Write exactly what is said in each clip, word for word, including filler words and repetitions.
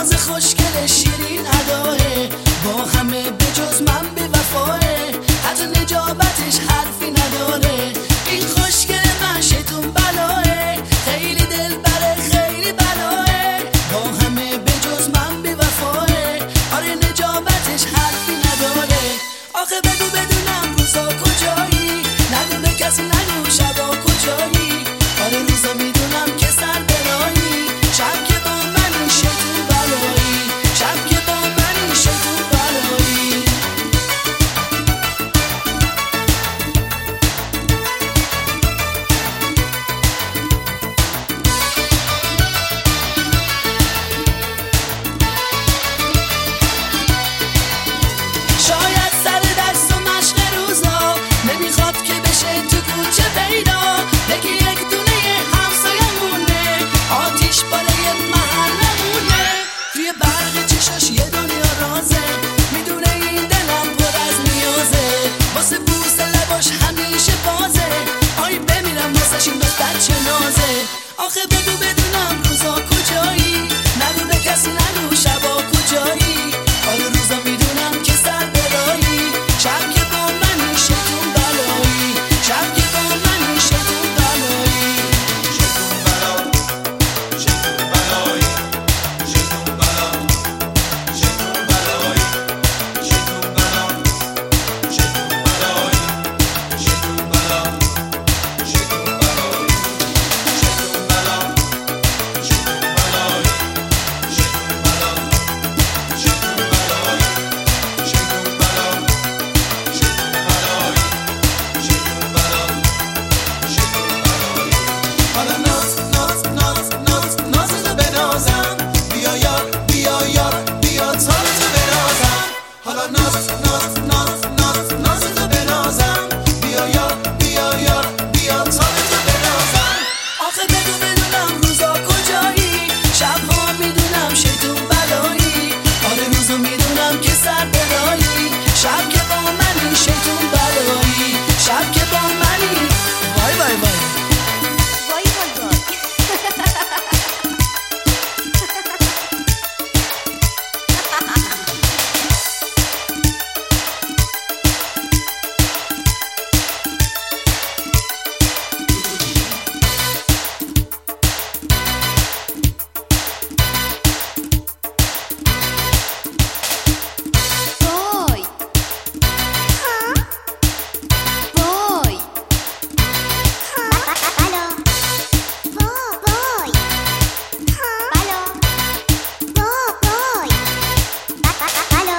ناز خوشگل شیرین اداه، با همه به جز من بی وفاه، حتی نجابتش حرفی نداره. این خوشگل من شیطون بلاه، خیلی دل بره خیلی بلاه، با همه به جز من بی وفاه، آره نجابتش حرفی نداره. آخه بگو بدونم روزا کجایی، نگو به کسی نگو شبا کجایی، آره روزا میدونم که سر برایی، شب که با من شیطون بلایی، شب که با من شیطون بلایی. شاید سر دست و مشق روزا نمیخواد که بشه تو کوچه پیدا، بگی یک دونه همسایمونه آتیش بالای محلمونه، توی برق چشاش یه دنیا رازه، میدونه این دلم پر از نیازه، واسه بوس لباش همیشه بازه، آی بمیرم واسش این دوست بچه نازه. آخه بگو بدونم روزا کجایی، نگو به کسی نگو شبا کجایی، آره روزا میدونم که سر برایی، شب که با من شیطون بلایی، شب که با من شیطون بلایی. شیطون بلا شیطون بلایی شیطون بلا شیطون بلایی شیطون بلا شیطون بلایی شیطون بلا شیطون بلایی شیطون بلا شیطون بلایی شیطون بلا شیطون بلایی شیطون بلا شیطون بلایی شیطون بلا شیطون بلایی. حالا ناز ناز ناز ناز نازتو بنازم، بیا یار بیا یار بیا تارتو بنازم، حالا ناز ناز ناز ناز نازتو بنازم، بیا یار بیا یار بیا تارتو بنازم. آخه بگو بدونم روزا کجایی، شبها میدونم شیطون بلایی، آره روزا میدونم که سر برایی، شب که با منی شیطون بلایی، شب که با منی. وای وای وای وای وای وای. وای. وای. بلا. وای. بلا. وای. بلا.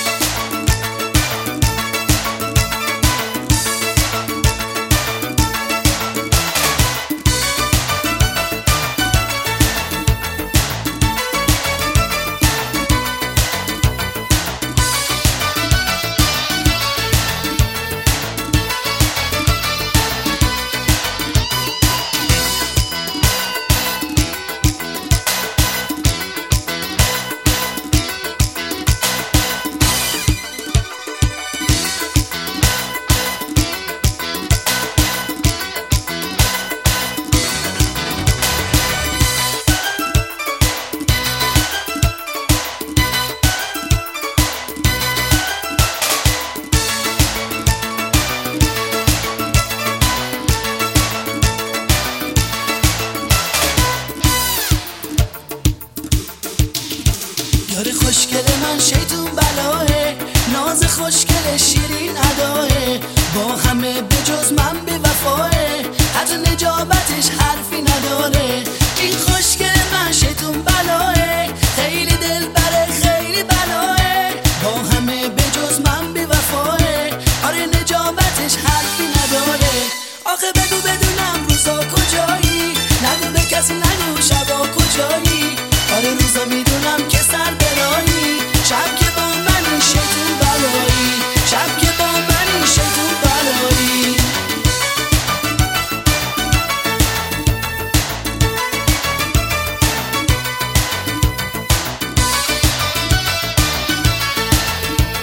یار خوشگل من شیطون بلاه، ناز خوشگل شیرین اداه، با همه به جز من بی وفاه، حتی نجابتش حرفی نداره. این خوشگل من شیطون بلاه، خیلی دل بره خیلی بلاه، با همه به جز من بی وفاه، آره نجابتش حرفی نداره. آخه بگو بدونم روزا کجایی، نگو به کسی نگو شبا کجایی، آره روزا میدونم که سر برایی، شب که با من شیطون بلایی، شب که با من شیطون بلایی.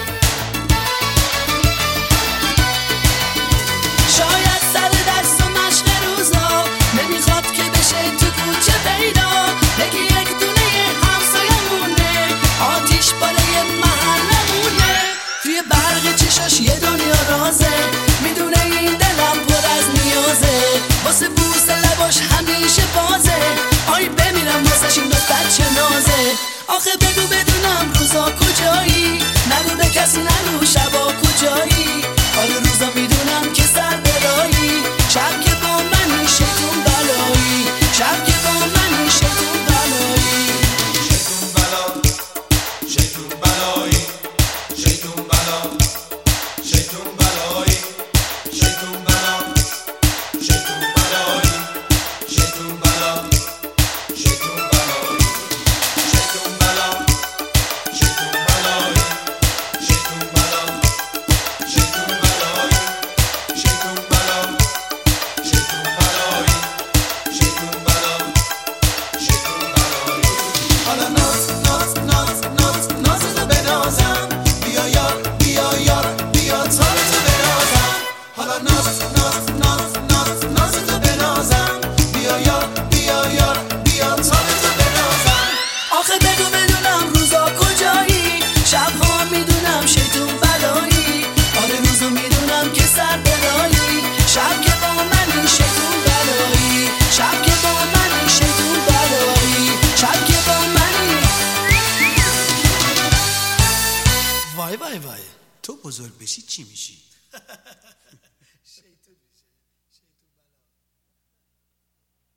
شاید سر دست و مشق برق چشاش یه دنیا رازه، میدونه این دلم پر از نیازه، واسه بوس لباش همیشه بازه، آی بمیرم واسش این دختر چه نازه. آخه بگو بدونم روزا کجایی، نگو به کسی نگو شبا کجایی، حال روزا میدونم که سر برایی، شب که با منی شیطون بلایی، شب که با منی شیطون بلایی. شیطون بلا شیطون بلایی شیطون بلا شیطون بلایی شیطون بلا شیطون بلایی شیطون بلا شیطون بلایی شیطون بلا شیطون بلایی شیطون بلا شیطون بلایی شیطون بلا شیطون بلایی شیطون بلا شیطون بلایی. حالا ناز ناز ناز ناز نازتو بنازم، بیا یار بیا یار بیا تارتو بنازم. حالا ناز ناز ناز ناز نازتو بنازم، بیا یار بیا یار بیا تارتو بنازم. آخه بگو بدونم روزا کجایی، شبها میدونم شیطون بلایی، آره روزا میدونم که سر برایی، شب که با منی شیطون بلایی، شب که با منی شیطون بلایی، شب که با منی. وای وای وای، تو بزرگ بشی چی میشی؟